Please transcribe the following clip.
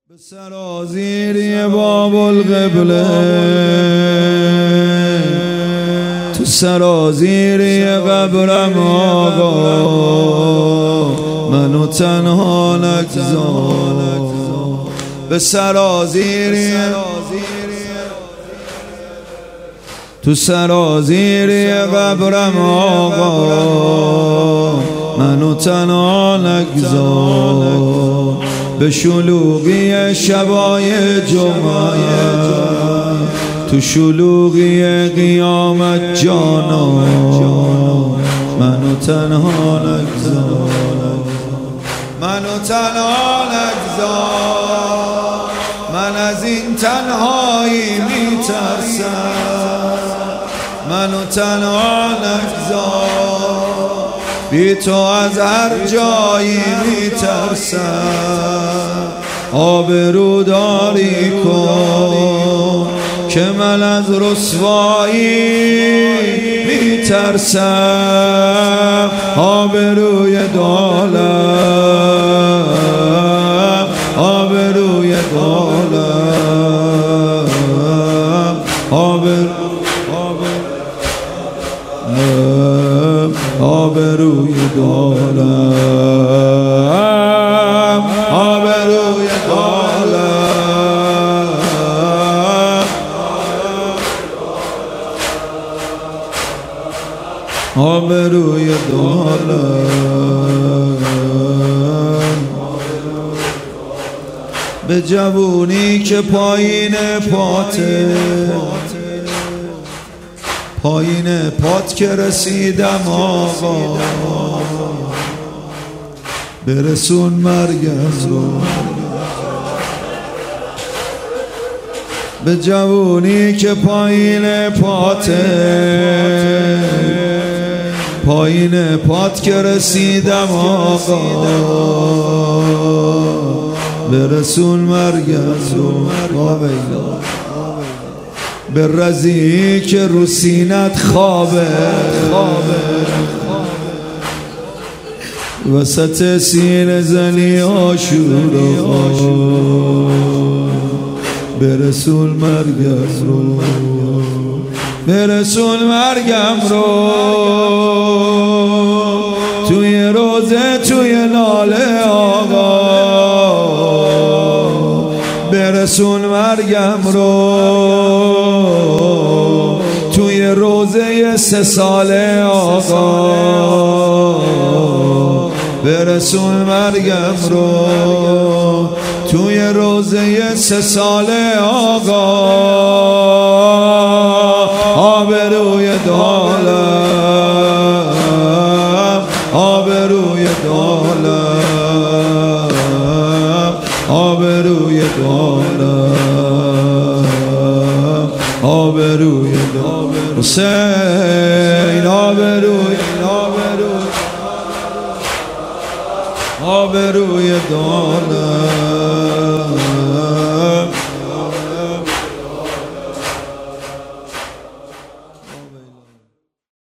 به سرازیری باب القبله، تو سرازیری قبرم آقا منو تنها نگذار. به سرازیری تو سرازیری قبرم آقا منو تنها نگذار. به شلوغی شبای جمعه تو شلوغی قیامت جانا منو تنها نگذار. منو تنها نگذار، من از این تنهایی میترسم. منو تنها نگذار، بی تو از هر جایی میترسم. آبروداری کن که من از رسوایی میترسم. آبروی دالم، آبروی دالم، آبروی دالم، آبروی دالم، آبروی دالم. به جوونی که پایین پاته، پایین پات که رسیدم آقا برسون مرگم رو. به جوونی که پایین پاته، پایین پات که رسیدم آقا برسون مرگم رو. به رزی که رو سینت خوابه، وسط سینه زنی آشورا برسون مرگم رو. برسون مرگم رو توی روزه توی ناله آقا. برسون مرگم رو توی روزه 3 ساله آقا. برسون مرگم رو توی روزه 3 ساله آقا. آبروی دالم، آبروی دالم، آبروی دالم، آبروی دالم. حسین آبروی، آبروی دالم.